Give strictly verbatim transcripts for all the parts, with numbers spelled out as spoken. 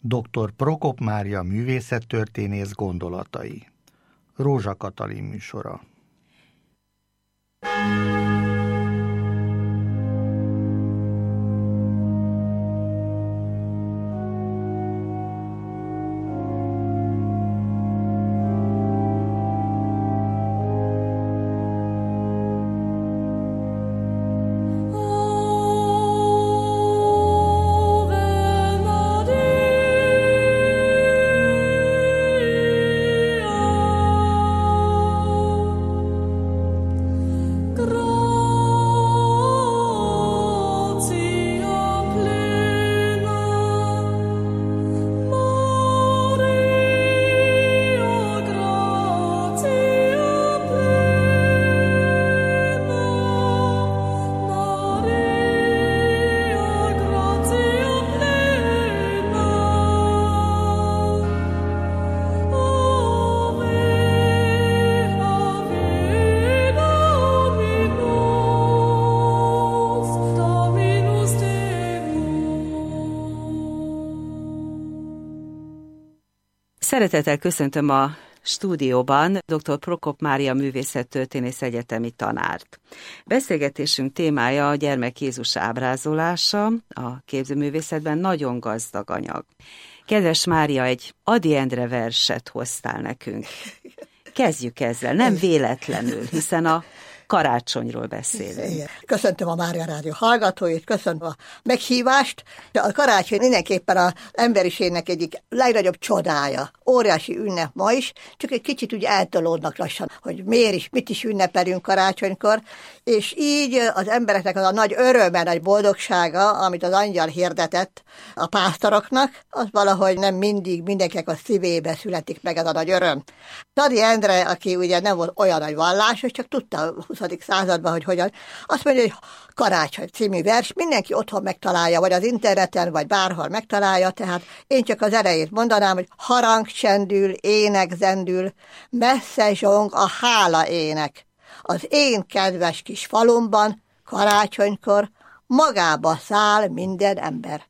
doktor Prokop Mária művészettörténész gondolatai. Rózsa Katalin műsora. Szeretettel köszöntöm a stúdióban doktor Prokop Mária művészettörténész egyetemi tanárt. Beszélgetésünk témája a gyermek Jézus ábrázolása, a képzőművészetben nagyon gazdag anyag. Kedves Mária, egy Ady Endre verset hoztál nekünk. Kezdjük ezzel, nem véletlenül, hiszen a karácsonyról beszélünk. Köszöntöm a Mária Rádió hallgatóit, köszöntöm a meghívást. A karácsony mindenképpen az emberiségnek egyik legnagyobb csodája. Óriási ünnep ma is, csak egy kicsit úgy eltolódnak lassan, hogy miért is, mit is ünnepelünk karácsonykor, és így az embereknek az a nagy öröme, nagy boldogsága, amit az angyal hirdetett a pásztoroknak, az valahogy nem mindig mindenkinek a szívébe születik meg ez a nagy öröm. Ady Endre, aki ugye nem volt olyan nagy vallásos, csak tudta a huszadik században, hogy hogyan, azt mondja, hogy Karácsony című vers, mindenki otthon megtalálja, vagy az interneten, vagy bárhol megtalálja, tehát én csak az elejét mondanám, hogy harang csendül, ének zendül, messze zsong a hála ének. Az én kedves kis falumban, karácsonykor magába száll minden ember.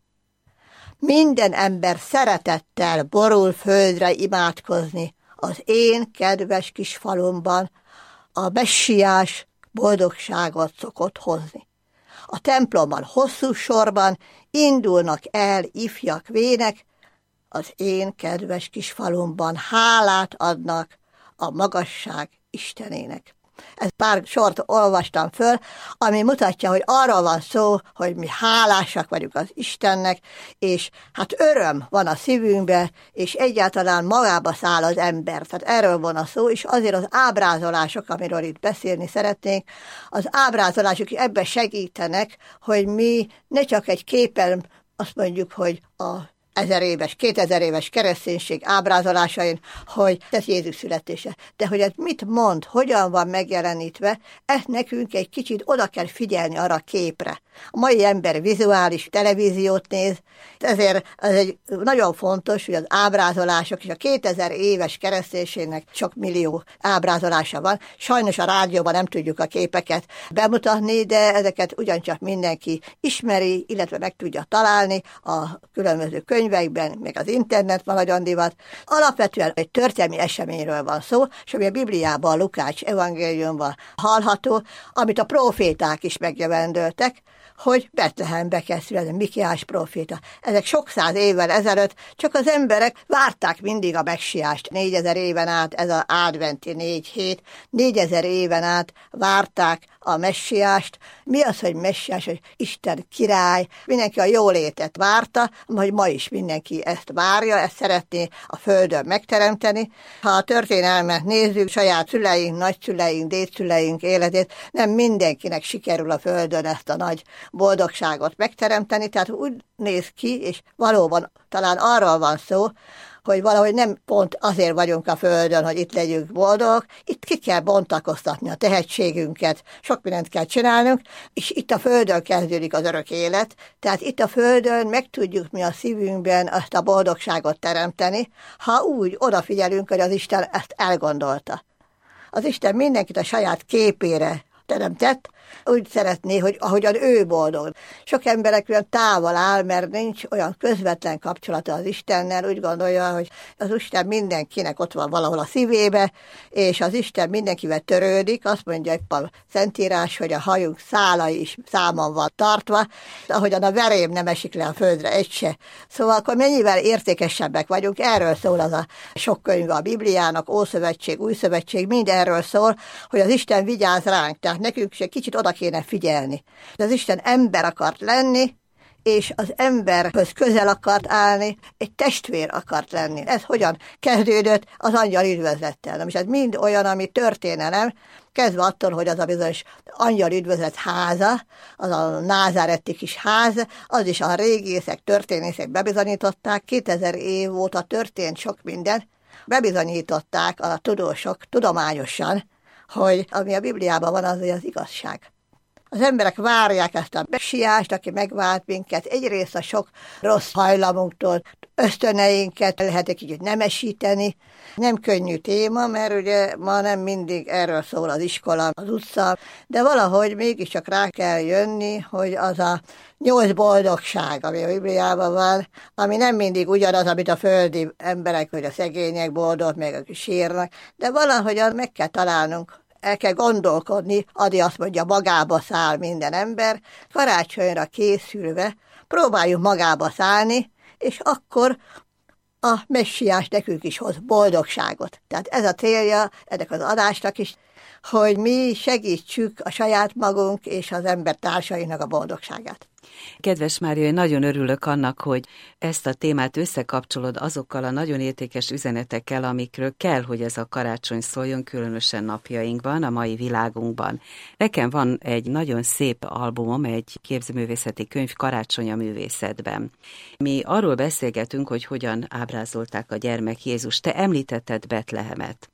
Minden ember szeretettel borul földre imádkozni, az én kedves kis falumban a messiás boldogságot szokott hozni. A templomban hosszú sorban indulnak el ifjak vének, az én kedves kis falumban hálát adnak a magasság Istenének. Ez pár sort olvastam föl, ami mutatja, hogy arról van szó, hogy mi hálásak vagyunk az Istennek, és hát öröm van a szívünkbe, és egyáltalán magába száll az ember. Tehát erről van a szó, és azért az ábrázolások, amiről itt beszélni szeretnénk, az ábrázolások ebben segítenek, hogy mi ne csak egy képen azt mondjuk, hogy a ezer éves, kétezer éves kereszténység ábrázolásain, hogy ez Jézus születése. De hogy ez mit mond, hogyan van megjelenítve, ezt nekünk egy kicsit oda kell figyelni arra a képre. A mai ember vizuális televíziót néz, ezért ez egy nagyon fontos, hogy az ábrázolások, és a kétezer éves kereszténységnek sok millió ábrázolása van. Sajnos a rádióban nem tudjuk a képeket bemutatni, de ezeket ugyancsak mindenki ismeri, illetve meg tudja találni a különböző könyvekben, meg az internet van nagyon divat. Alapvetően egy történelmi eseményről van szó, és ami a Bibliában, a Lukács evangéliumban hallható, amit a próféták is megjövendöltek, hogy Betlehembe kell születni, Mikiás próféta. Ezek sok száz évvel ezelőtt csak az emberek várták mindig a messiást. Négyezer éven át, ez az adventi négy hét, négyezer éven át várták a messiást. Mi az, hogy messiás, hogy Isten király? Mindenki a jólétet várta, hogy ma is mindenki ezt várja, ezt szeretné a földön megteremteni. Ha a történelmet nézzük, saját szüleink, nagyszüleink, dédszüleink életét, nem mindenkinek sikerül a földön ezt a nagy boldogságot megteremteni, tehát úgy néz ki, és valóban talán arról van szó, hogy valahogy nem pont azért vagyunk a földön, hogy itt legyünk boldogok, itt ki kell bontakoztatni a tehetségünket, sok mindent kell csinálnunk, és itt a földön kezdődik az örök élet, tehát itt a földön meg tudjuk mi a szívünkben azt a boldogságot teremteni, ha úgy odafigyelünk, hogy az Isten ezt elgondolta. Az Isten mindenkit a saját képére teremtett, úgy szeretné, hogy ahogyan ő boldog. Sok emberek olyan távol áll, mert nincs olyan közvetlen kapcsolata az Istennel, úgy gondolja, hogy az Isten mindenkinek ott van valahol a szívébe, és az Isten mindenkivel törődik, azt mondja épp a Szentírás, hogy a hajunk szálai is számon van tartva, ahogyan a verém nem esik le a földre egy se. Szóval akkor mennyivel értékesebbek vagyunk, erről szól az a sok könyv a Bibliának, Ószövetség, Újszövetség, mind erről szól, hogy az Isten vigyáz ránk, tehát nekünk is egy kicsit oda kéne figyelni. De az Isten ember akart lenni, és az emberhöz közel akart állni, egy testvér akart lenni. Ez hogyan kezdődött? Az angyal üdvözlettel. Na, és ez mind olyan, ami történelem, kezdve attól, hogy az a bizonyos angyal üdvözlet háza, az a názáretti kis ház, az is a régészek, történészek bebizonyították, kétezer év óta történt sok minden, bebizonyították a tudósok tudományosan, hogy ami a Bibliában van, az az igazság. Az emberek várják ezt a messiást, aki megvált minket, egyrészt a sok rossz hajlamunktól, ösztöneinket lehet egy kicsit nemesíteni. Nem könnyű téma, mert ugye ma nem mindig erről szól az iskola, az utca, de valahogy mégiscsak rá kell jönni, hogy az a nyolc boldogság, ami a Bibliában van, ami nem mindig ugyanaz, amit a földi emberek, hogy a szegények boldog, meg akik sírnak, de valahogyan meg kell találnunk, el kell gondolkodni, Adi azt mondja, magába száll minden ember, karácsonyra készülve próbáljuk magába szállni, és akkor a messiás nekünk is hoz boldogságot. Tehát ez a célja ennek az adásnak is, hogy mi segítsük a saját magunk és az ember társainak a boldogságát. Kedves Mária, én nagyon örülök annak, hogy ezt a témát összekapcsolod azokkal a nagyon értékes üzenetekkel, amikről kell, hogy ez a karácsony szóljon, különösen napjainkban, a mai világunkban. Nekem van egy nagyon szép albumom, egy képzőművészeti könyv, Karácsony a művészetben. Mi arról beszélgetünk, hogy hogyan ábrázolták a gyermek Jézus. Te említetted Betlehemet.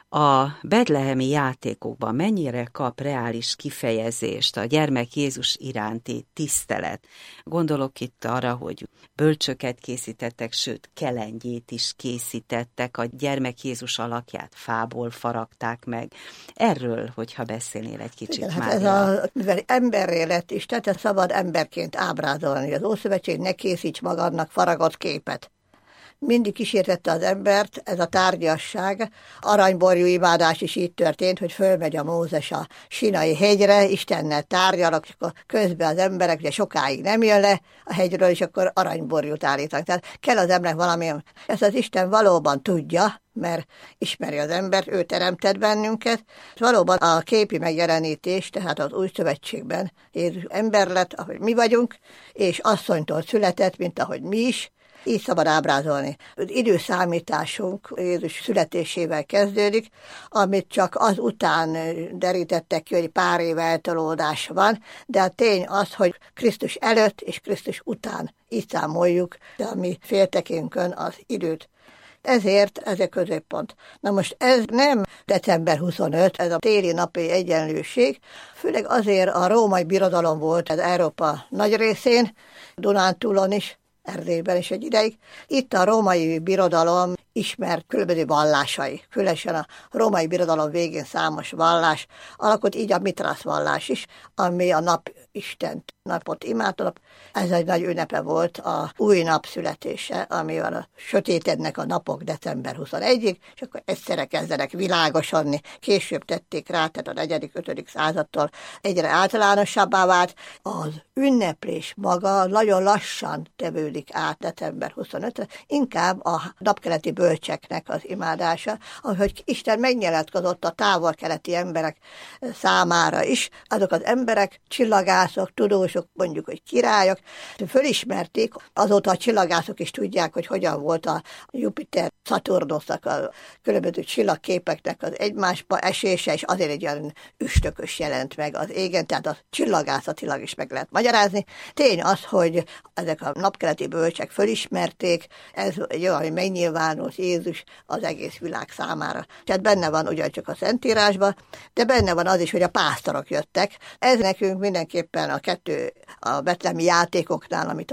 A betlehemi játékokban mennyire kap reális kifejezést a gyermek Jézus iránti tisztelet? Gondolok itt arra, hogy bölcsöket készítettek, sőt, kelengyét is készítettek, a gyermek Jézus alakját fából faragták meg. Erről, hogyha beszélnél egy kicsit, igen, Mária. Hát ez a, mivel emberré lett is, tehát szabad emberként ábrázolni. Az Ószövetség ne készíts magadnak faragott képet. Mindig kísértette az embert, ez a tárgyasság. Aranyborjú imádás is így történt, hogy fölmegy a Mózes a Sinai hegyre, Istennel tárgyalak, és akkor közben az emberek ugye sokáig nem jön le a hegyről, és akkor aranyborjút állítanak. Tehát kell az embernek valami, ezt az Isten valóban tudja, mert ismeri az embert, ő teremtett bennünket. Valóban a képi megjelenítés, tehát az Új Szövetségben Jézus ember lett, ahogy mi vagyunk, és asszonytól született, mint ahogy mi is. Így szabad ábrázolni. Az időszámításunk Jézus születésével kezdődik, amit csak az után derítettek ki, hogy pár év eltolódás van, de a tény az, hogy Krisztus előtt és Krisztus után így számoljuk a mi féltekünkön az időt. Ezért ez a középpont. Na most ez nem december huszonötödike, ez a téli napi egyenlőség, főleg azért a római birodalom volt az Európa nagy részén, Dunántúlon is, Erdélyben is egy ideig. Itt a római birodalom ismert különböző vallásai. Különösen a római birodalom végén számos vallás alakult, így a Mitrász vallás is, ami a napistent napot imádta. Ez egy nagy ünnepe volt a új nap születése, amivel a sötétednek a napok december huszonegyedikéig, és akkor egyszerre kezdenek világosodni. Később tették rá, tehát a negyedik-ötödik századtól egyre általánosabbá vált. Az ünneplés maga nagyon lassan tevődik át december huszonötödikére, inkább a napkeleti bölcseknek az imádása, ahogy Isten megnyilatkozott a távol-keleti emberek számára is. Azok az emberek, csillagászok, tudósok, mondjuk, hogy királyok, fölismerték, azóta a csillagászok is tudják, hogy hogyan volt a Jupiter, Szaturnusznak, a különböző csillagképeknek az egymásba esése, és azért egy olyan üstökös jelent meg az égen, tehát a csillagászatilag is meg lehet magyarázni. Tény az, hogy ezek a napkeleti bölcsek fölismerték, ez egy olyan, hogy megnyilvánult Jézus az egész világ számára. Tehát benne van ugyancsak a Szentírásban, de benne van az is, hogy a pásztorok jöttek. Ez nekünk mindenképpen a kettő a betlehemi játékoknál, amit a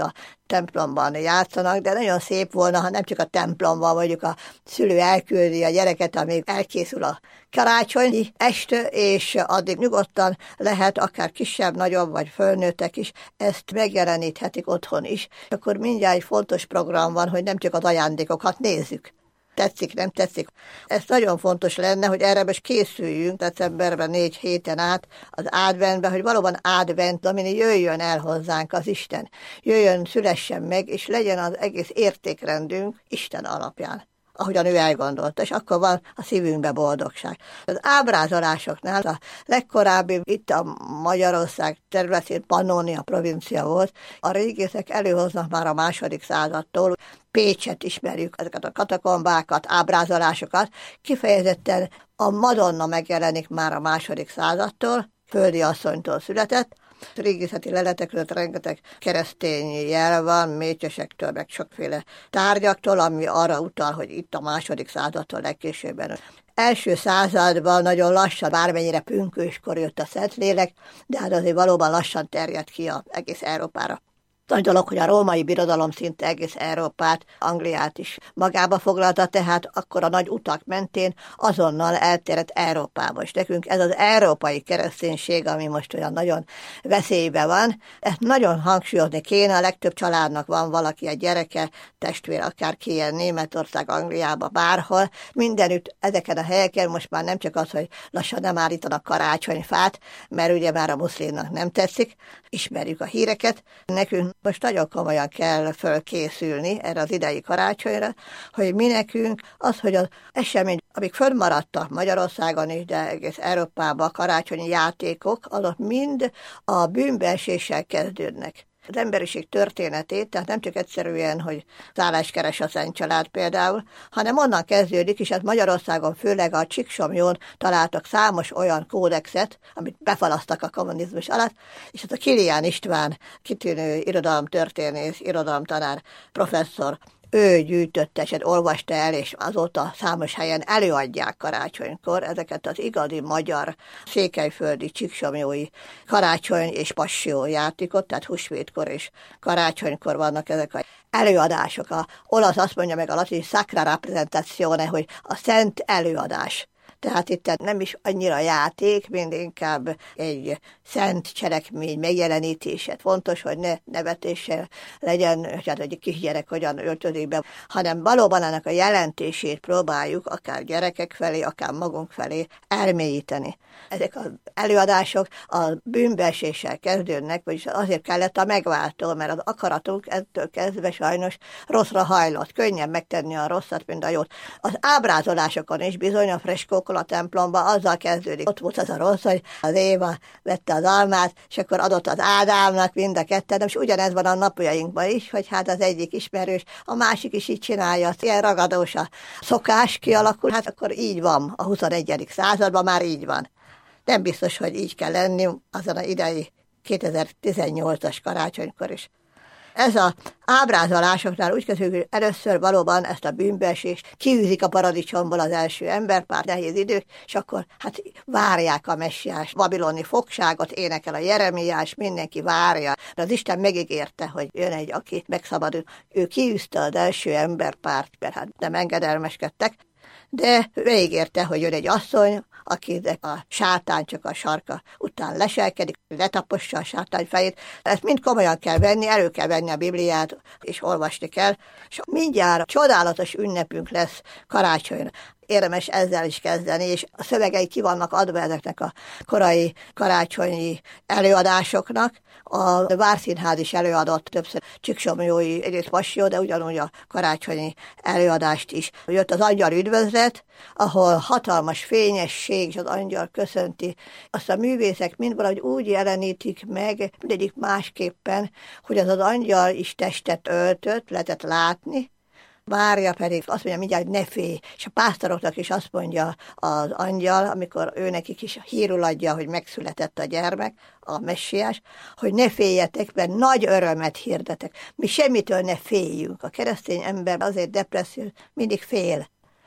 templomban játszanak, de nagyon szép volna, ha nem csak a templomban, mondjuk a szülő elküldi a gyereket, amíg elkészül a karácsonyi este, és addig nyugodtan lehet, akár kisebb, nagyobb, vagy fölnőttek is, ezt megjeleníthetik otthon is. Akkor mindjárt egy fontos program van, hogy nem csak az ajándékokat nézzük. Tetszik, nem tetszik. Ez nagyon fontos lenne, hogy erre most készüljünk decemberben négy héten át az adventben, hogy valóban advent, amin jöjjön el hozzánk az Isten. Jöjjön, szülessen meg, és legyen az egész értékrendünk Isten alapján, ahogyan ő elgondolta, és akkor van a szívünkbe boldogság. Az ábrázolásoknál a legkorábbi itt a Magyarország területén Pannonia provincia volt, a régészek előhoznak már a második századtól, Pécset ismerjük, ezeket a katakombákat, ábrázolásokat, kifejezetten a Madonna megjelenik már a második századtól, földi asszonytól született, régészeti leletek között rengeteg keresztény jel van, mécsesektől, meg sokféle tárgyaktól, ami arra utal, hogy itt a második századtól legkésőbben. Első században nagyon lassan, bármennyire pünköskor jött a Szentlélek, de hát azért valóban lassan terjedt ki az egész Európára. Nagy dolog, hogy a római birodalom szinte egész Európát, Angliát is magába foglalta, tehát akkor a nagy utak mentén azonnal elterjedt Európába. És nekünk ez az európai kereszténység, ami most olyan nagyon veszélyben van, ezt nagyon hangsúlyozni kéne, a legtöbb családnak van valaki, egy gyereke, testvér, akár ki ilyen Németország, Angliába, bárhol, mindenütt ezeken a helyeken most már nem csak az, hogy lassan nem állítanak karácsonyfát, mert ugye már a muszlimnak nem tetszik, ismerjük a híreket, nekünk most nagyon komolyan kell fölkészülni erre az idei karácsonyra, hogy mi nekünk az, hogy az esemény, amik fönnmaradtak Magyarországon is, de egész Európában a karácsonyi játékok, azok mind a bűnbeeséssel kezdődnek. Az emberiség történetét, tehát nem csak egyszerűen, hogy szállás keres a Szent Család például, hanem onnan kezdődik, és hát Magyarországon főleg a Csíksomjón találtak számos olyan kódexet, amit befalasztak a kommunizmus alatt, és hát a Kilián István, kitűnő irodalomtörténész, irodalomtanár, professzor, ő gyűjtötte, és olvasta el, és azóta számos helyen előadják karácsonykor ezeket az igazi magyar, székelyföldi, csíksomjói karácsony és passió játékot, tehát húsvétkor és karácsonykor vannak ezek az előadások. A olasz azt mondja meg a latin sacra rappresentazione, hogy a szent előadás. Tehát itt nem is annyira játék, mint inkább egy szent cselekmény megjelenítése. Fontos, hogy ne nevetéssel legyen, hát egy kisgyerek hogyan öltözik be, hanem valóban ennek a jelentését próbáljuk akár gyerekek felé, akár magunk felé elmélyíteni. Ezek az előadások a bűnbeeséssel kezdődnek, vagyis azért kellett a megváltó, mert az akaratunk ettől kezdve sajnos rosszra hajlott. Könnyebb megtenni a rosszat, mint a jót. Az ábrázolásokon is bizony a freskókon a templomban azzal kezdődik. Ott volt az a rossz, hogy az Éva vette az almát, és akkor adott az Ádámnak mind a ketten, de most ugyanez van a napjainkban is, hogy hát az egyik ismerős, a másik is így csinálja, az ilyen ragadós a szokás kialakul, hát akkor így van, a huszonegyedik században már így van. Nem biztos, hogy így kell lenni azon a idei kétezer-tizennyolcas karácsonykor is. Ez az ábrázolásoknál úgy kezdődik, hogy először valóban ezt a bűnbeesést kiűzik a paradicsomból az első emberpár, nehéz idők, és akkor hát várják a messiás babiloni fogságot, énekel a Jeremiás, mindenki várja. De az Isten megígérte, hogy jön egy, aki megszabadul. Ő kiűzte az első emberpárt, mert hát nem engedelmeskedtek, de megígérte, hogy jön egy asszony, akinek a sátán csak a sarka után leselkedik, letapossa a sátán fejét. Ezt mind komolyan kell venni, elő kell venni a Bibliát, és olvasni kell. És mindjárt csodálatos ünnepünk lesz karácsonyra. Érdemes ezzel is kezdeni, és a szövegei ki vannak adva ezeknek a korai karácsonyi előadásoknak. A Várszínház is előadott többször Csíksomjói egész passió, de ugyanúgy a karácsonyi előadást is. Jött az angyal üdvözlet, ahol hatalmas fényesség, és az angyal köszönti. Azt a művészek mind valahogy úgy jelenítik meg, mindegyik másképpen, hogy az az angyal is testet öltött, lehetett látni, Mária pedig azt mondja mindjárt, hogy ne félj, és a pásztoroknak is azt mondja az angyal, amikor ő nekik is hírul adja, hogy megszületett a gyermek, a messiás, hogy ne féljetek, mert nagy örömet hirdetek. Mi semmitől ne féljünk. A keresztény ember azért depresszió, mindig fél.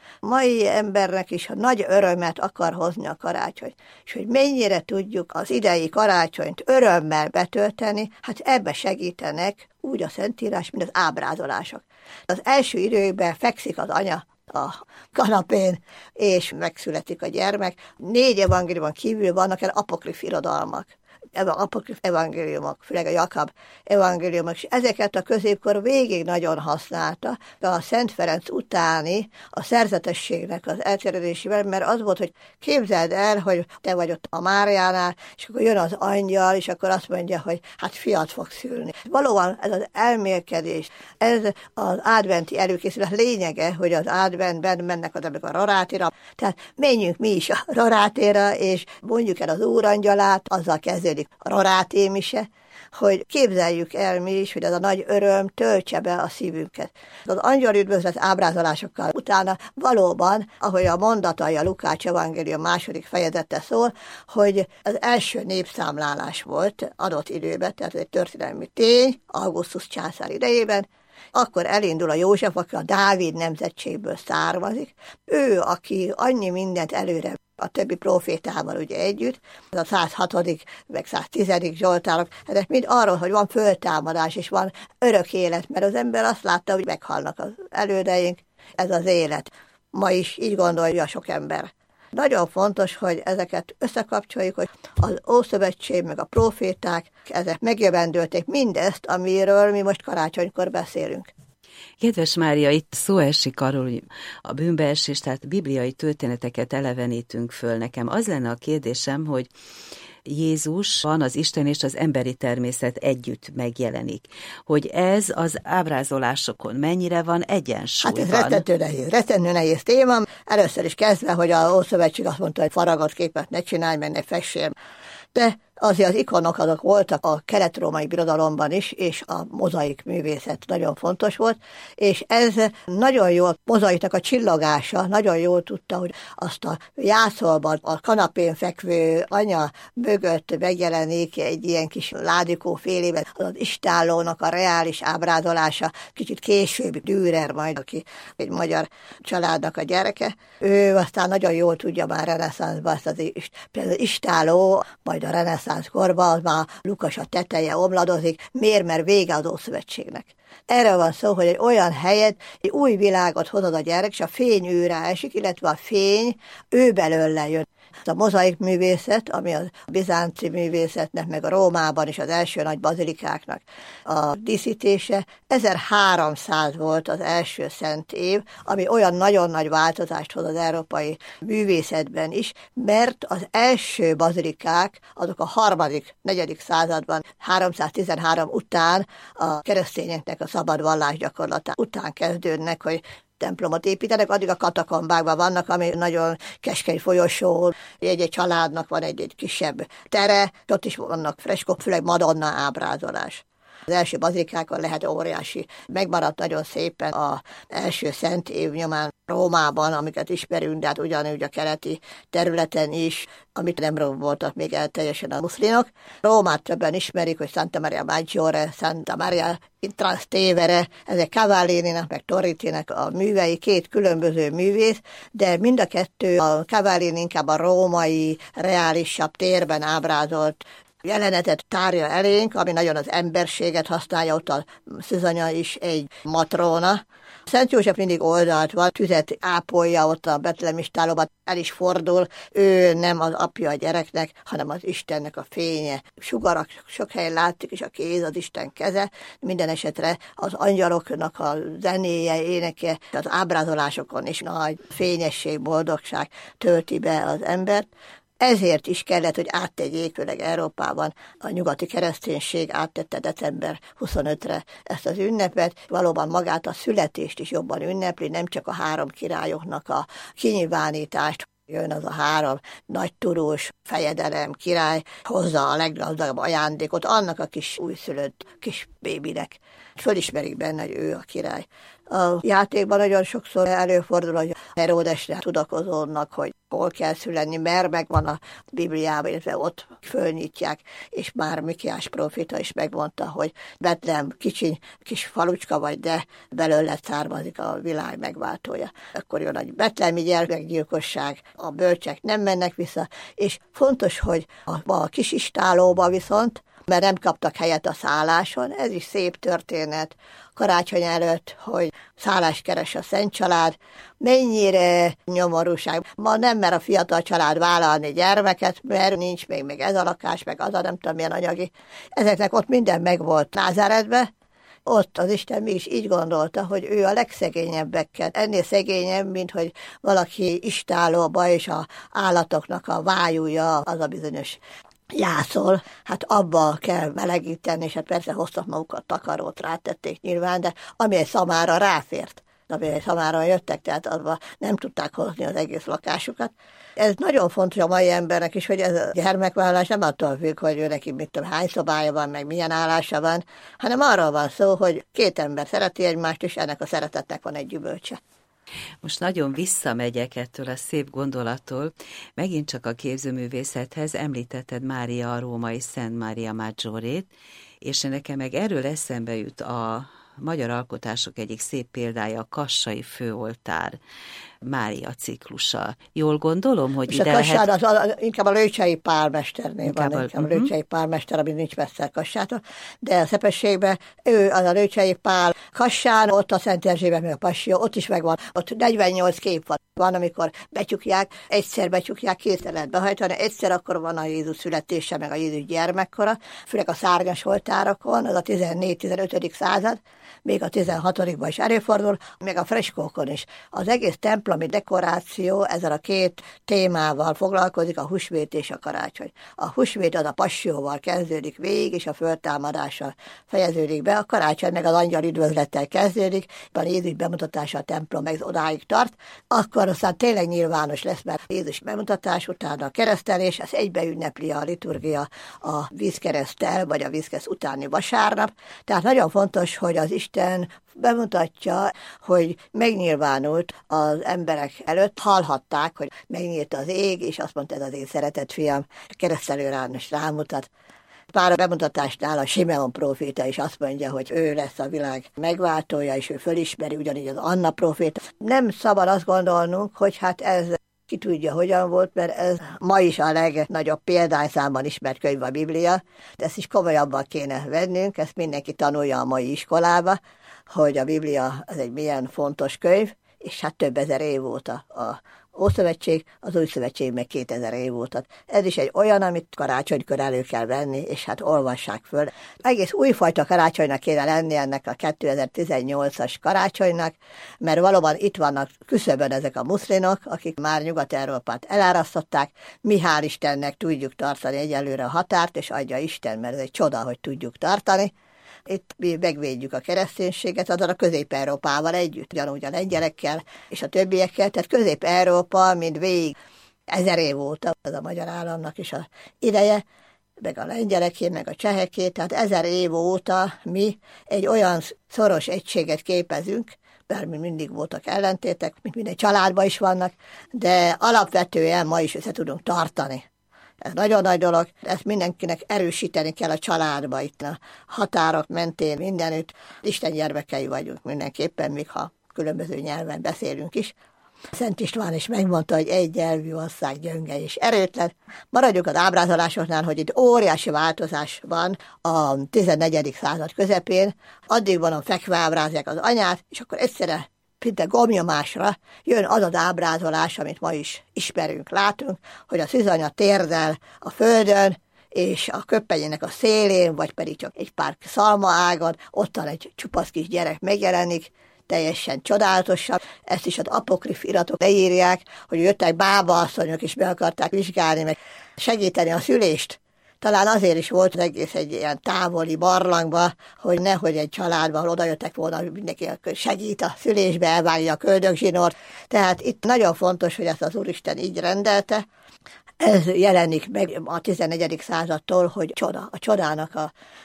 mai embernek is a nagy örömet akar hozni a karácsony, és hogy mennyire tudjuk az idei karácsonyt örömmel betölteni, hát ebbe segítenek úgy a Szentírás, mint az ábrázolások. Az első időben fekszik az anya a kanapén, és megszületik a gyermek. Négy evangéliumon kívül vannak el apokrif irodalmak. Apokrif evangéliumok, főleg a Jakab evangéliumok, és ezeket a középkor végig nagyon használta a Szent Ferenc utáni a szerzetességnek az elterjedésével, mert az volt, hogy képzeld el, hogy te vagy ott a Máriánál, és akkor jön az angyal, és akkor azt mondja, hogy hát fiat fog szülni. Valóban ez az elmélkedés, ez az adventi előkészület lényege, hogy az adventben mennek oda a rorátira, tehát menjünk mi is a rorátéra, és mondjuk el az úrangyalát, azzal kezdődik a roráté mise, hogy képzeljük el mi is, hogy az a nagy öröm töltse be a szívünket. Az angyal üdvözlet ábrázolásokkal utána valóban, ahogy a mondatai a Lukács evangélium második fejezete szól, hogy az első népszámlálás volt adott időben, tehát ez egy történelmi tény, Augustus császár idejében, akkor elindul a József, aki a Dávid nemzetségből származik. Ő, aki annyi mindent előre a többi profétával ugye együtt, az a száz hatodik meg száz tizedik Zsoltárok, ezek mind arról, hogy van föltámadás, és van örök élet, mert az ember azt látta, hogy meghalnak az elődeink, ez az élet. Ma is így gondolja sok ember. Nagyon fontos, hogy ezeket összekapcsoljuk, hogy az Ószövetség meg a proféták, ezek megjövendölték mindezt, amiről mi most karácsonykor beszélünk. Kedves Mária, itt szó esik arról, hogy a bűnbeesés, tehát bibliai történeteket elevenítünk föl. Nekem az lenne a kérdésem, hogy Jézus van, az Isten és az emberi természet együtt megjelenik. Hogy ez az ábrázolásokon mennyire van egyensúlyban? Hát ez rettentő nehéz, rettentő nehéz téma. Először is kezdve, hogy a Ószövetség azt mondta, hogy faragott képet ne csinálj, mert ne fessél. De azért az ikonok azok voltak a kelet-római birodalomban is, és a mozaik művészet nagyon fontos volt, és ez nagyon jól, mozaiknak a csillogása nagyon jól tudta, hogy azt a jászolban, a kanapén fekvő anya mögött megjelenik egy ilyen kis ládikó félében, az istállónak a reális ábrázolása, kicsit később Dürer majd, aki egy magyar családnak a gyereke, ő aztán nagyon jól tudja már reneszánszban ezt az ist, például istálló, majd a reneszánsz korban, az már Lukas a teteje omladozik, miért, mert vége az Ószövetségnek. Erről van szó, hogy egy olyan helyet, egy új világot hozod a gyerek, és a fény ő rá esik, illetve a fény ő belőle jön. A mozaik művészet, ami a bizánci művészetnek, meg a Rómában is az első nagy bazilikáknak a díszítése, ezerháromszáz volt az első szent év, ami olyan nagyon nagy változást hoz az európai művészetben is, mert az első bazilikák, azok a harmadik, negyedik században, háromszáztizenhárom után a keresztényeknek a szabad vallásgyakorlata után kezdődnek, hogy templomot építenek, addig a katakombákban vannak, ami nagyon keskeny folyosó, egy-egy családnak van egy-egy kisebb tere, ott is vannak freskók, főleg Madonna ábrázolás. Az első bazilikákon lehet óriási. Megmaradt nagyon szépen az első szent év nyomán Rómában, amiket ismerünk, de hát ugyanúgy a keleti területen is, amit nem voltak még el teljesen a muszlimok. Rómát többen ismerik, hogy Santa Maria Maggiore, Santa Maria in Trastevere, ezek Cavallininak, meg Torritinek a művei, két különböző művész, de mind a kettő, a Cavallini inkább a római, reálisabb térben ábrázolt jelenetet tárja elénk, ami nagyon az emberséget használja, ott a szűzanya is egy matróna. Szent József mindig oldalt van, tüzet ápolja ott a Betlém istálóban, el is fordul, ő nem az apja a gyereknek, hanem az Istennek a fénye. Sugarak sok helyen látszik, és a kéz az Isten keze, minden esetre az angyaloknak a zenéje, éneke, az ábrázolásokon is nagy fényesség, boldogság tölti be az embert. Ezért is kellett, hogy áttegyék, főleg Európában a nyugati kereszténység áttette december huszonötödikére ezt az ünnepet. Valóban magát a születést is jobban ünnepli, nem csak a három királyoknak a kinyilvánítást. Jön az a három nagy turós fejedelem király, hozza a leggazdagabb ajándékot annak a kis újszülött kis bébinek. Fölismerik benne, hogy ő a király. A játékban nagyon sokszor előfordul, hogy Heródesre tudakozódnak, hogy hol kell születni, mert megvan a Bibliában, illetve ott fölnyitják, és már Mikiás próféta is megmondta, hogy Betlehem kicsiny kis falucska vagy, de belőle származik a világ megváltója. Akkor jön a betlehemi gyermekgyilkosság, a bölcsek nem mennek vissza, és fontos, hogy a, a kis istálóba viszont, mert nem kaptak helyet a szálláson, ez is szép történet, karácsony előtt, hogy szállást keres a Szent Család, mennyire nyomorúság. Ma nem mer a fiatal család vállalni gyermeket, mert nincs még, még ez a lakás, meg az a nem tudom milyen anyagi. Ezeknek ott minden megvolt Názáretben, ott az Isten mégis így gondolta, hogy ő a legszegényebbeket, ennél szegényebb, mint hogy valaki istálóba és a állatoknak a vájúja, az a bizonyos jászol, hát abba kell melegíteni, és hát persze hoztak magukat takarót, rátették nyilván, de ami egy szamára ráfért, ami egy szamára jöttek, tehát abba nem tudták hozni az egész lakásukat. Ez nagyon fontos a mai embernek is, hogy ez a gyermekvállalás nem attól függ, hogy ő neki mit tudom, hány szobája van, meg milyen állása van, hanem arról van szó, hogy két ember szereti egymást, és ennek a szeretetnek van egy gyümölcse. Most nagyon visszamegyek ettől a szép gondolattól, megint csak a képzőművészethez, említetted Mária a római Szent Mária Maggiorét, és nekem meg erről eszembe jut a magyar alkotások egyik szép példája, a kassai főoltár Mária ciklusa. Jól gondolom, hogy és ide a Kassán lehet... az, az, inkább a Lőcsei Pálmesternél inkább van, a, inkább a uh-huh. Lőcsei Pálmester, ami nincs messze a Kassától, de a Szepességben ő az a Lőcsei Pál. Kassán, ott a Szent Erzsébet, meg a Passió, ott is megvan, ott negyvennyolc kép van. Van, amikor betyukják, egyszer betyukják, kétszer lehet behajtani, egyszer akkor van a Jézus születése, meg a Jézus gyermekkora, főleg a szárnyas oltárokon, az a tizennégy-tizenötödik század, még a tizenhatodikban is előfordul, meg a freskókon is. Az egész templomi dekoráció ezzel a két témával foglalkozik, a húsvét és a karácsony. A húsvét az a Passióval kezdődik végig, és a föltámadással fejeződik be, a karácsony meg az angyal üdvözlettel kezdődik, a Jézus bemutatása a templom meg odáig tart, akkor aztán tényleg nyilvános lesz, mert Jézus bemutatás utána a keresztelés, ez egybe ünnepli a liturgia a vízkereszttel, vagy a vízkereszt utáni vasárnap. Tehát nagyon fontos, hogy az Isten bemutatja, hogy megnyilvánult az emberek előtt, hallhatták, hogy megnyílt az ég, és azt mondta, ez az én szeretett fiam, keresztelő rános rámutat. Pár a bemutatásnál a Simeon próféta is azt mondja, hogy ő lesz a világ megváltója, és ő fölismeri, ugyanígy az Anna próféta. Nem szabad azt gondolnunk, hogy hát ez ki tudja, hogyan volt, mert ez ma is a legnagyobb példányszámban ismert könyv a Biblia. De ezt is komolyabban kéne vennünk, ezt mindenki tanulja a mai iskolába, hogy a Biblia az egy milyen fontos könyv, és hát több ezer év óta a Ószövetség, az Új Szövetség meg kétezer év óta. Ez is egy olyan, amit karácsonykor elő kell venni, és hát olvassák föl. Egész újfajta karácsonynak kéne lenni ennek a kétezer-tizennyolcas karácsonynak, mert valóban itt vannak küszöbön ezek a muszlinok, akik már Nyugat-Európát elárasztották. Mi hál' Istennek tudjuk tartani egyelőre a határt, és adja Isten, mert ez egy csoda, hogy tudjuk tartani. Itt mi megvédjük a kereszténységet, azon a Közép-Európával együtt, ugyanúgy a lengyelekkel és a többiekkel, tehát Közép-Európa, mint végig ezer év óta, az a magyar államnak is a ideje, meg a lengyeleké, meg a cseheké, tehát ezer év óta mi egy olyan szoros egységet képezünk, bár mindig voltak ellentétek, mint minden családban is vannak, de alapvetően ma is össze tudunk tartani. Ez nagyon nagy dolog, ezt mindenkinek erősíteni kell a családba, itt a határok mentén mindenütt. Isten gyermekei vagyunk mindenképpen, még ha különböző nyelven beszélünk is. Szent István is megmondta, hogy egy nyelvű ország gyönge és erőtlen. Maradjunk az ábrázolásoknál, hogy itt óriási változás van a tizennegyedik század közepén. Addig van a fekve ábrázolják az anyát, és akkor egyszerre szinte gomnyomásra jön az az ábrázolás, amit ma is ismerünk, látunk, hogy a szűzanya térdel a földön, és a köppenyének a szélén, vagy pedig csak egy pár szalmaágon, ottan egy csupasz kis gyerek megjelenik, teljesen csodálatosan. Ezt is az apokrif iratok leírják, hogy jöttek bábaasszonyok, és be akarták vizsgálni, meg segíteni a szülést. Talán azért is volt az egész egy ilyen távoli barlangba, hogy nehogy egy családba, ahol odajöttek volna, hogy mindenki segít a szülésbe, elvágja a köldögzsinort. Tehát itt nagyon fontos, hogy ezt az Úristen így rendelte. Ez jelenik meg a tizennegyedik századtól, hogy csoda, a csodának a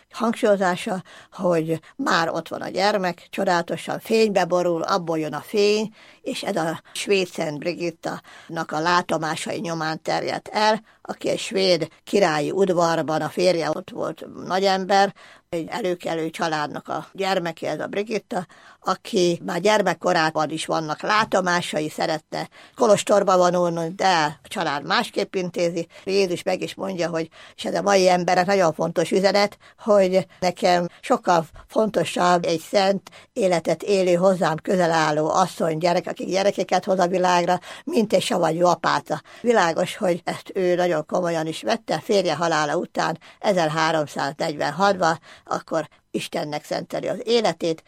hangsúlyozása, hogy már ott van a gyermek, csodálatosan fénybe borul, abból jön a fény, és ez a svéd Szent Brigitta-nak a látomásai nyomán terjedt el, aki egy svéd királyi udvarban, a férje ott volt nagyember, egy előkelő családnak a gyermeke, ez a Brigitta, aki már gyermekkorában is vannak látomásai, szeretne kolostorba vonulni, de a család másképp intézi. Jézus meg is mondja, hogy, és ez a mai emberek nagyon fontos üzenet, hogy nekem sokkal fontosabb egy szent életet élő, hozzám közel álló asszony, gyerek, akik gyerekeket hoz a világra, mint egy savanyú apáca. Világos, hogy ezt ő nagyon komolyan is vette, férje halála után ezerháromszáznegyvenhatban, akkor Istennek szenteli az életét.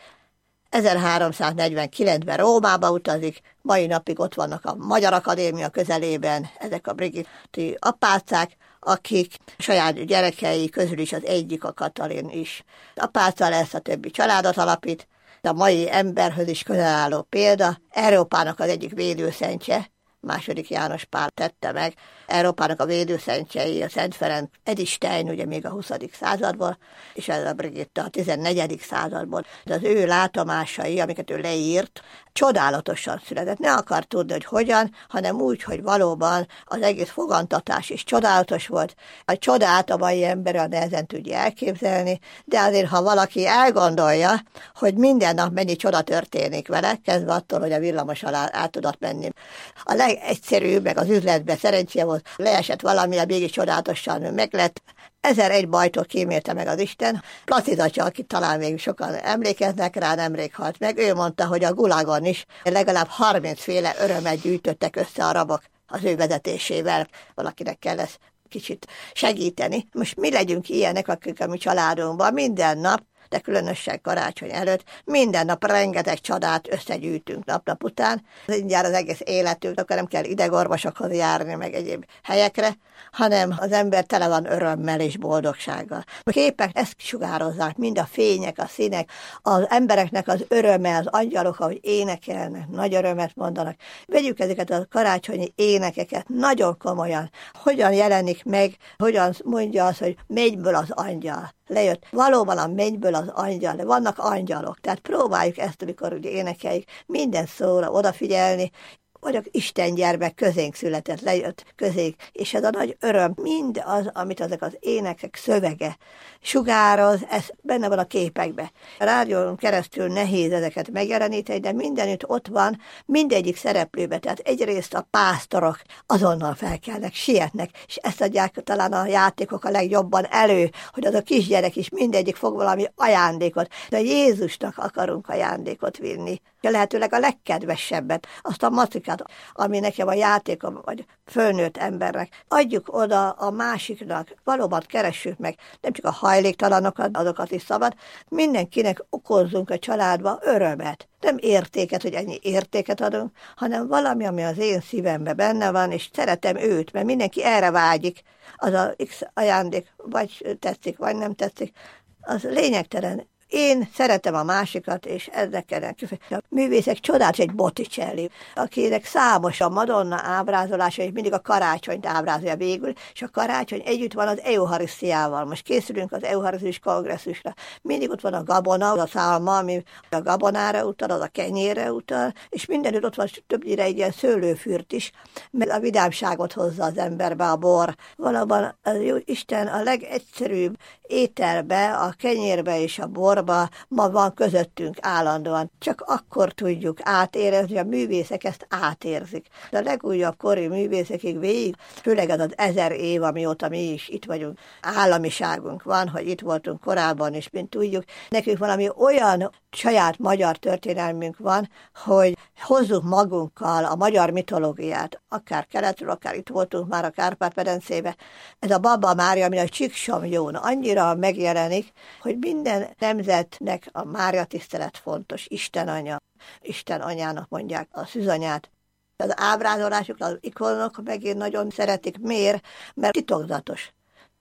ezerháromszáznegyvenkilencben Rómába utazik, mai napig ott vannak a Magyar Akadémia közelében, ezek a brigitti apácák, akik saját gyerekei közül is az egyik a Katalin is. Apáca lesz, a többi családot alapít, de a mai emberhöz is közel álló példa, Európának az egyik védőszentje, második János Pál tette meg, Európának a védőszentjei, a Szent Ferenc, Edith Stein, ugye még a huszadik századból, és ez a Brigitta a tizennegyedik századból. De az ő látomásai, amiket ő leírt, csodálatosan született. Ne akar tudni, hogy hogyan, hanem úgy, hogy valóban az egész fogantatás is csodálatos volt. A csodát a mai ember a nehezen tudja elképzelni, de azért, ha valaki elgondolja, hogy minden nap mennyi csoda történik vele, kezdve attól, hogy a villamos alá át tudott menni. A legegyszerűbb, meg az üzletben szerencse volt, leesett valami, a mégis csodálatosan meg lett. Ezer-egy bajtól kímélte meg az Isten. Placid atya, akit talán még sokan emlékeznek rá, nemrég halt meg, ő mondta, hogy a Gulagon is legalább harmincféle örömet gyűjtöttek össze a rabok az ő vezetésével. Valakinek kell ezt kicsit segíteni. Most mi legyünk ilyenek, akik a mi családunkban minden nap, de különösen karácsony előtt, minden nap rengeteg csodát összegyűjtünk nap-nap után. Mindjárt az egész életünk, akkor nem kell idegorvosokhoz járni, meg egyéb helyekre, hanem az ember tele van örömmel és boldogsággal. A képek ezt sugározzák, mind a fények, a színek, az embereknek az öröme, az angyalok, ahogy énekelnek, nagy örömet mondanak. Vegyük ezeket a karácsonyi énekeket nagyon komolyan. Hogyan jelenik meg, hogyan mondja az, hogy mennyből az angyal lejött. Valóban a mennyből az angyal, vannak angyalok, tehát próbáljuk ezt, amikor ugye énekeljük, minden szóra odafigyelni, vagy az Isten gyermek közénk született, lejött közénk, és ez a nagy öröm, mind az, amit ezek az énekek szövege sugároz, ez benne van a képekben. A rádión keresztül nehéz ezeket megjeleníteni, de mindenütt ott van, mindegyik szereplőbe, tehát egyrészt a pásztorok azonnal felkelnek, sietnek, és ezt adják talán a játékok a legjobban elő, hogy az a kisgyerek is mindegyik fog valami ajándékot, de Jézusnak akarunk ajándékot vinni. A lehetőleg a legkedvesebbet, azt a macikát, ami nekem a játékom, vagy fölnőtt embernek. Adjuk oda a másiknak, valóban keressük meg, nem csak a hajléktalanokat, azokat is szabad, mindenkinek okozzunk a családba örömet. Nem értéket, hogy ennyi értéket adunk, hanem valami, ami az én szívemben benne van, és szeretem őt, mert mindenki erre vágyik. Az a X ajándék, vagy tetszik, vagy nem tetszik, az lényegtelen. Én szeretem a másikat, és ezzel kellene kifejezni. A művészek csodálatos, egy Botticelli, akinek számos a Madonna ábrázolása, és mindig a karácsonyt ábrázolja végül, és a karácsony együtt van az Eucharisztiával. Most készülünk az Eucharisztikus kongresszusra. Mindig ott van a gabona, a szálma, ami a gabonára utal, az a kenyérre utal, és mindenütt ott van többnyire egy ilyen szőlőfürt is, mert a vidámságot hozza az emberbe a bor. Valóban az jó Isten a legegyszerűbb ételbe, a kenyérbe és a borba ma van közöttünk állandóan. Csak akkor tudjuk átérezni, a művészek ezt átérzik. De a legújabb kori művészekig végig, főleg az az ezer év, amióta mi is itt vagyunk, államiságunk van, hogy itt voltunk korábban is, mint tudjuk. Nekünk valami olyan saját magyar történelmünk van, hogy hozzuk magunkkal a magyar mitológiát, akár keletről, akár itt voltunk már a Kárpát-medencébe. Ez a Baba Mária, ami a Csíksomlyón annyira megjelenik, hogy minden nemzetnek a Mária tisztelet fontos, Isten anya. Isten anyának mondják a szűzanyát. Az ábrázolásuk, az ikonok megint nagyon szeretik. Miért? Mert titokzatos.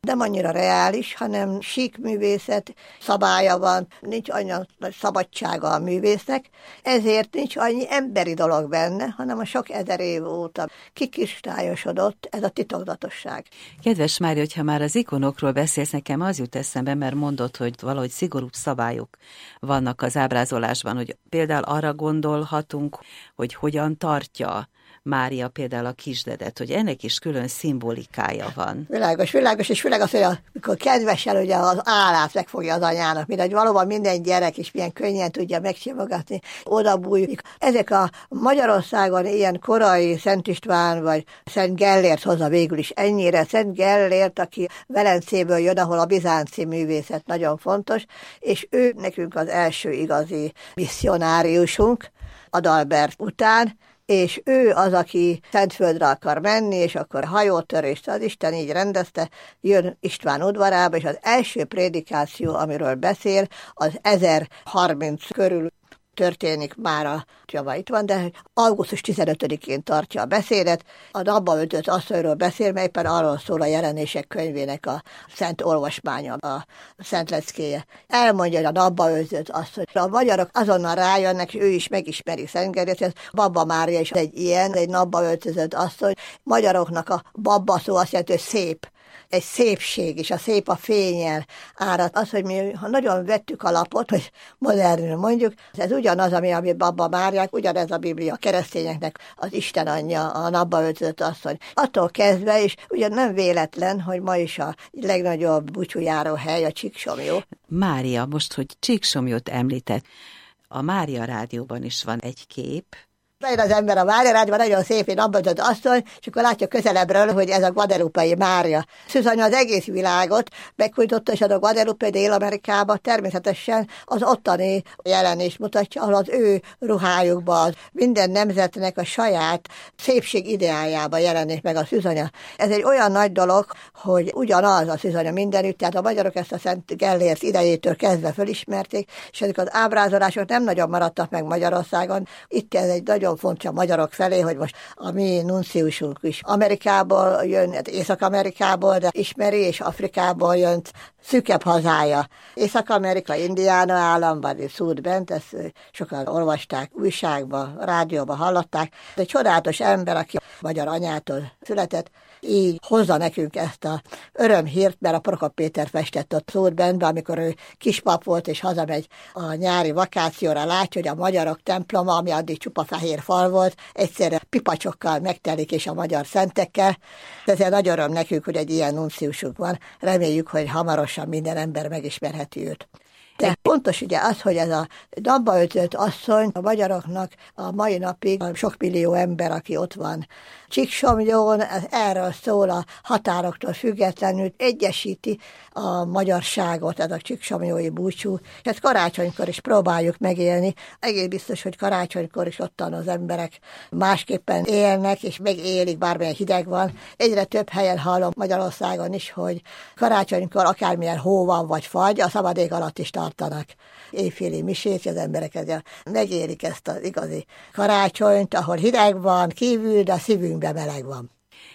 nem annyira reális, hanem sík művészet szabálya van, nincs annyira nagy szabadsága a művésznek, ezért nincs annyi emberi dolog benne, hanem a sok ezer év óta kikristályosodott ez a titokzatosság. Kedves Mária, hogyha már az ikonokról beszélsz, nekem az jut eszembe, mert mondod, hogy valahogy szigorúbb szabályok vannak az ábrázolásban, hogy például arra gondolhatunk, hogy hogyan tartja Mária például a kisdedet, hogy ennek is külön szimbolikája van. Világos, világos, és főleg az, hogy amikor kedvesen ugye az állát megfogja az anyának, mint hogy valóban minden gyerek is milyen könnyen tudja megsimogatni, oda bújik. Ezek a Magyarországon ilyen korai Szent István vagy Szent Gellért hozza végül is ennyire. Szent Gellért, aki Velencéből jön, ahol a bizánci művészet nagyon fontos, és ő nekünk az első igazi misszionáriusunk Adalbert után, és ő az, aki Szentföldre akar menni, és akkor hajótörést az Isten így rendezte, jön István udvarába, és az első prédikáció, amiről beszél, az ezerharminc körül történik már a Java itt van, de augusztus tizenötödikén tartja a beszédet. A napba öltött asszonyról beszél, mely éppen arról szól a Jelenések könyvének a szent olvasmánya, a szent leckéje. Elmondja, hogy a napba öltött asszony. A magyarok azonnal rájönnek, és ő is megismeri Szent Gellért, ez Babba Mária is egy ilyen, egy napba öltözött asszony. Magyaroknak a babba szó azt jelenti, hogy szép. Egy szépség, és a szép a fénnyel árad. Az, hogy mi ha nagyon vettük a lapot, hogy modernül mondjuk, ez ugyanaz, ami, ami Babba Máriák, ugyanez a Biblia keresztényeknek az Isten anyja, a napba öltözött asszony. Attól kezdve, és ugyan nem véletlen, hogy ma is a legnagyobb búcsújáró hely a Csíksomlyó. Mária, most, hogy Csíksomlyót említett, a Mária Rádióban is van egy kép. Bejön az ember a Mária Rádióban, nagyon szép, én abban az asszony, és akkor látja közelebbről, hogy ez a guadeloupai Mária. Szűzanya az egész világot megkújtotta, és az a Guadeloupe Dél-Amerikába természetesen az ottani jelenést mutatja, ahol az ő ruhájukban minden nemzetnek a saját szépség ideájába jelenik meg a szűzanya. Ez egy olyan nagy dolog, hogy ugyanaz a szűzanya mindenütt, tehát a magyarok ezt a Szent Gellért idejétől kezdve fölismerték, és ezek az ábrázolások nem nagyon maradtak meg Magyarországon. Itt ez egy nagyon fontos a magyarok felé, hogy most a mi nunciusunk is Amerikából jön, Észak-Amerikából, de ismeri, és Afrikából jön szűkebb hazája. Észak-Amerika, Indiána államban, és Szúd-bent, ezt sokan olvasták újságba, rádióba hallották. De egy csodálatos ember, aki magyar anyától született, így hozza nekünk ezt a örömhírt, mert a Prokop Péter festett ott Szúd-bentbe, amikor ő kispap volt, és hazamegy a nyári vakációra, látja, hogy a magyarok temploma, ami addig csupa fehér fal volt, egyszerre pipacsokkal megtelik, és a magyar szentekkel. Ezért nagy öröm nekünk, hogy egy ilyen nunciusunk van. Reméljük, hogy hamarosan minden ember megismerheti őt. De pontos ugye az, hogy ez a napba öltött asszony a magyaroknak a mai napig a sok millió ember, aki ott van Csíksomlyón, ez erről szól, a határoktól függetlenül egyesíti a magyarságot, ez a csíksomlyói búcsú. Ezt karácsonykor is próbáljuk megélni. Egész biztos, hogy karácsonykor is ottan az emberek másképpen élnek, és megélik, bármilyen hideg van. Egyre több helyen hallom Magyarországon is, hogy karácsonykor akármilyen hó van vagy fagy, a szabadég alatt is tartanak éjféli misét, az emberek ezzel megélik ezt az igazi karácsonyt, ahol hideg van kívül, de a szívünkben meleg van.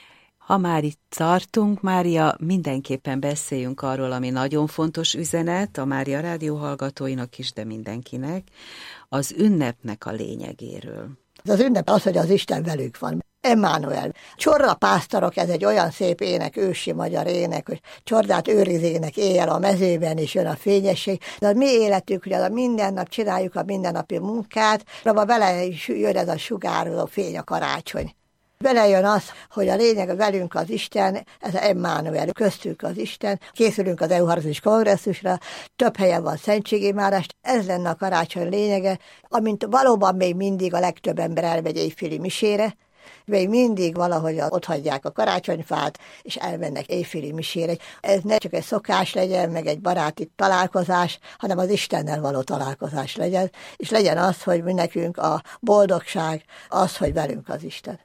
Ha már itt tartunk, Mária, mindenképpen beszéljünk arról, ami nagyon fontos üzenet a Mária Rádió hallgatóinak is, de mindenkinek, az ünnepnek a lényegéről. Az ünnep az, hogy az Isten velük van. Emmanuel. Csorda pásztorok, ez egy olyan szép ének, ősi magyar ének, hogy csordát őrizének éjjel a mezőben, és jön a fényesség. De a mi életünk, hogy a minden nap csináljuk a mindennapi munkát, abba bele jön ez a sugározó fény, a karácsony. Belejön az, hogy a lényeg velünk az Isten, ez az Emmanuel, köztük az Isten, készülünk az eucharisztikus kongresszusra, több helyen van szentségimádás, ez lenne a karácsony lényege, amint valóban még mindig a legtöbb ember elmegy éjféli misére, még mindig valahogy ott hagyják a karácsonyfát, és elmennek éjféli misére. Ez ne csak egy szokás legyen, meg egy baráti találkozás, hanem az Istennel való találkozás legyen, és legyen az, hogy mi nekünk a boldogság az, hogy velünk az Isten.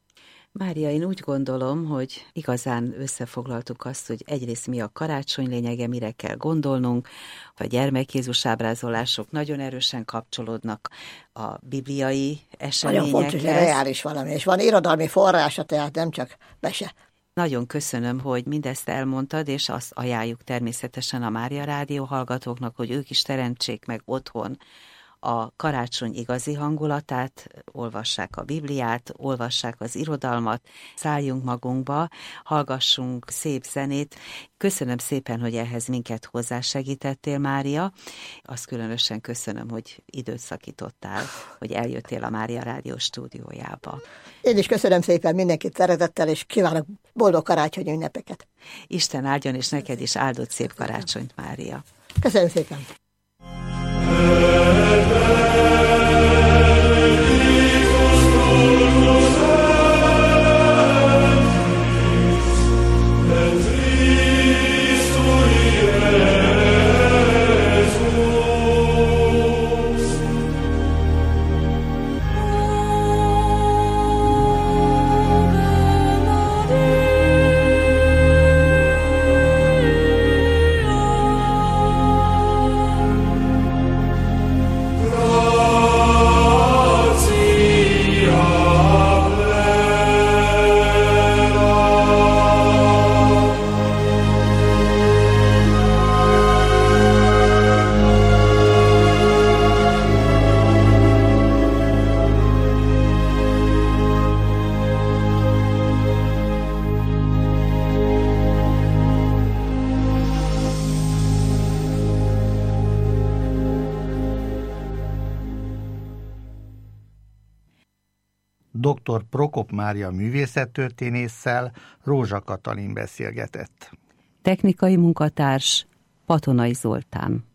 Mária, én úgy gondolom, hogy igazán összefoglaltuk azt, hogy egyrészt mi a karácsony lényege, mire kell gondolnunk, a gyermek Jézus ábrázolások nagyon erősen kapcsolódnak a bibliai eseményekhez. Nagyon fontos, hogy reális valami, és van irodalmi forrása, tehát nem csak mese. Nagyon köszönöm, hogy mindezt elmondtad, és azt ajánljuk természetesen a Mária Rádió hallgatóknak, hogy ők is teremtsék meg otthon a karácsony igazi hangulatát, olvassák a Bibliát, olvassák az irodalmat, szálljunk magunkba, hallgassunk szép zenét. Köszönöm szépen, hogy ehhez minket hozzásegítettél, Mária. Azt különösen köszönöm, hogy időt szakítottál, hogy eljöttél a Mária Rádió stúdiójába. Én is köszönöm szépen mindenkit szeretettel, és kívánok boldog karácsonyi ünnepeket. Isten áldjon, és neked is áldott szép karácsonyt, Mária. Köszönöm szépen. doktor Prokop Mária művészettörténésszel Rózsa Katalin beszélgetett. Technikai munkatárs Patonai Zoltán.